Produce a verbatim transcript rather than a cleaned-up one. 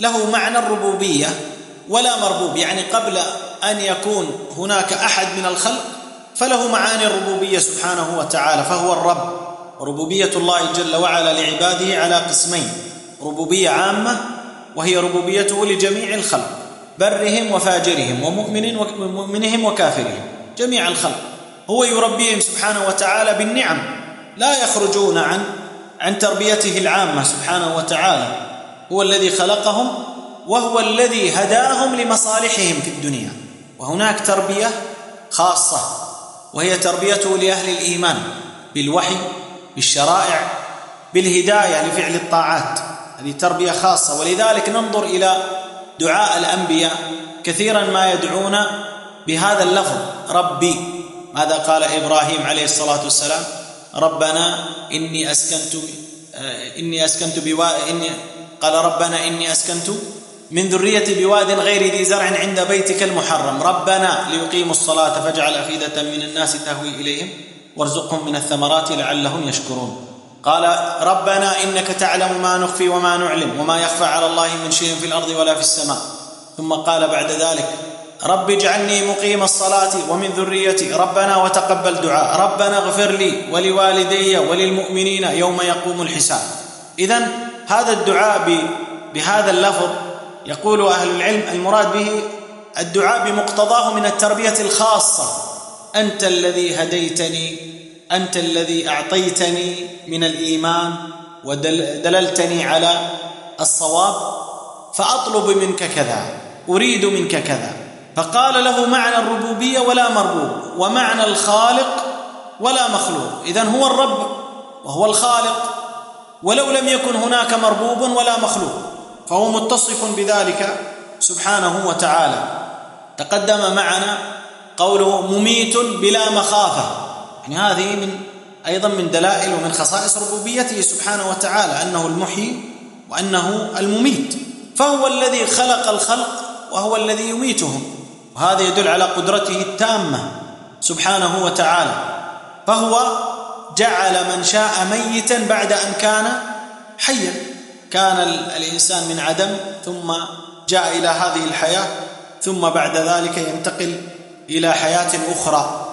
له معنى الربوبية ولا مربوب، يعني قبل أن يكون هناك أحد من الخلق فله معاني الربوبية سبحانه وتعالى، فهو الرب. ربوبية الله جل وعلا لعباده على قسمين: ربوبية عامة وهي ربوبيته لجميع الخلق، برهم وفاجرهم ومؤمنهم وكافرهم، جميع الخلق هو يربيهم سبحانه وتعالى بالنعم، لا يخرجون عن عن تربيته العامة سبحانه وتعالى. هو الذي خلقهم وهو الذي هداهم لمصالحهم في الدنيا. وهناك تربية خاصة وهي تربيته لأهل الإيمان بالوحي، بالشرائع، بالهداية لفعل الطاعات، هذه تربية خاصة. ولذلك ننظر إلى دعاء الأنبياء، كثيرا ما يدعون بهذا اللفظ ربي. ماذا قال إبراهيم عليه الصلاة والسلام؟ ربنا إني أسكنت إني أسكنت بوا إني قال ربنا إني أسكنت من ذريتي بواد غير ذي زرع عند بيتك المحرم ربنا ليقيموا الصلاة فاجعل أفئدة من الناس تهوي إليهم وارزقهم من الثمرات لعلهم يشكرون. قال ربنا إنك تعلم ما نخفي وما نعلم وما يخفى على الله من شيء في الأرض ولا في السماء. ثم قال بعد ذلك رب اجعلني مقيم الصلاة ومن ذريتي ربنا وتقبل دعاء ربنا اغفر لي ولوالدي وللمؤمنين يوم يقوم الحساب. إذن هذا الدعاء بهذا اللفظ يقول أهل العلم المراد به الدعاء بمقتضاه من التربية الخاصة: أنت الذي هديتني، أنت الذي أعطيتني من الإيمان ودللتني على الصواب، فأطلب منك كذا، أريد منك كذا. فقال له معنى الربوبية ولا مربوب، ومعنى الخالق ولا مخلوق. إذن هو الرب وهو الخالق، ولو لم يكن هناك مربوب ولا مخلوق فهو متصف بذلك سبحانه وتعالى. تقدم معنا قوله مميت بلا مخافة، يعني هذه من أيضا من دلائل ومن خصائص ربوبيته سبحانه وتعالى أنه المحيي وأنه المميت، فهو الذي خلق الخلق وهو الذي يميتهم، وهذا يدل على قدرته التامة سبحانه وتعالى. فهو جعل من شاء ميتا بعد أن كان حيا. كان الإنسان من عدم ثم جاء إلى هذه الحياة، ثم بعد ذلك ينتقل إلى حياة أخرى.